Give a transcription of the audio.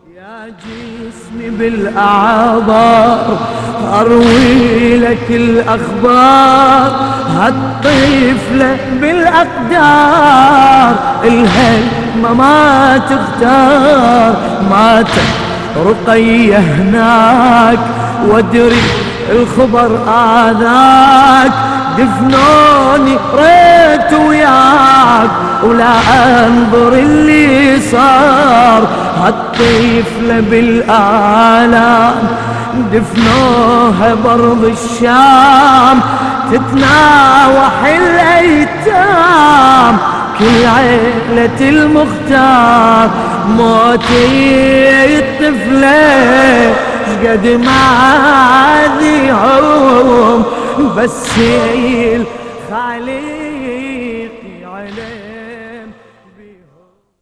يا جسمي بالأعذار أروي لك الأخبار، هالطفلة بالأقدار الهمة ما تختار. ماتت رقية هناك وادري الخبر آذاك، دفنوني ريت وياك ولا انظر اللي صار. هالطفلة بالآلام دفنوها برض الشام، تتناوح الأيتام كل عيلة المختار. موتي الطفلة شقد ما عاديهم، بس الخالي